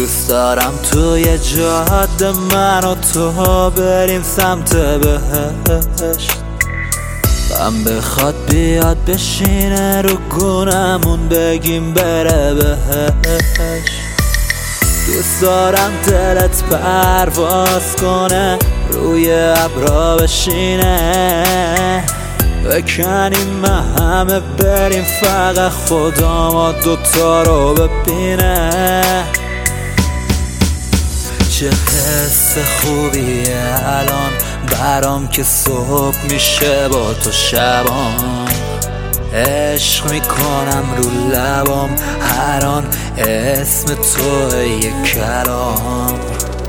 دوست دارم توی جاده من و تو بریم سمت بهشت، غم بخواد بیاد بشینه رو گونمون بگیم بره بهشت. دوست دارم دلت پرواز کنه روی ابرا بشینه، بکنیم همه بریم فقط خدا ما دوتا رو ببینه. چه حس خوبیه الان برام که صبح میشه با تو شبان، عشق میکنم رو لبام هر آن اسم تو یک کلام.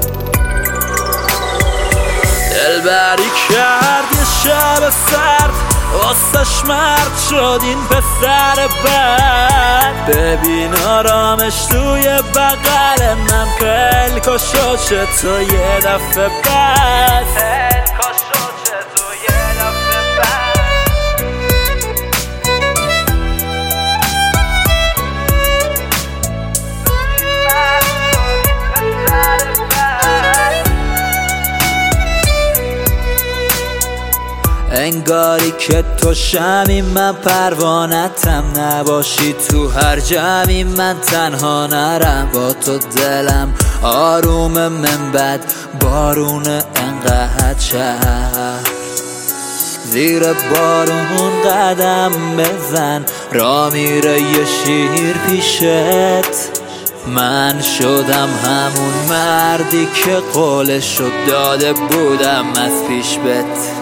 دلبری کرد یه شب سرد واسش مرد شد این پسر بد، ببین آرامش توی بغل من پلکا شد چه تو یه دفعه بس، پلکا شد چه تو یه دفعه بس. انگاری که تو شمی من پروانتم، نباشی تو هر جمعی من تنها نرم، با تو دلم آروم من بد بارون انقدر شهر، زیر بارون قدم بزن را میره یه شیر پیشت، من شدم همون مردی که قولشو داده بودم از پیش بت.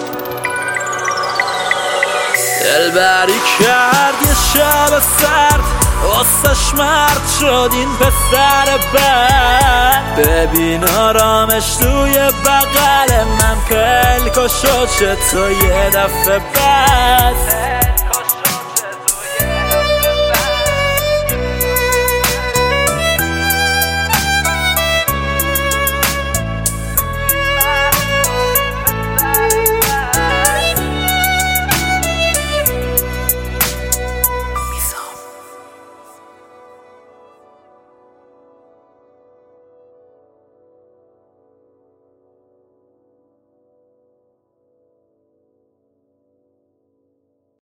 دلبری کرد یه شب سرد واسش مرد شد این پسر بد، ببین آرامش توی بغل من پلکا شد چه تو یه دفعه بس.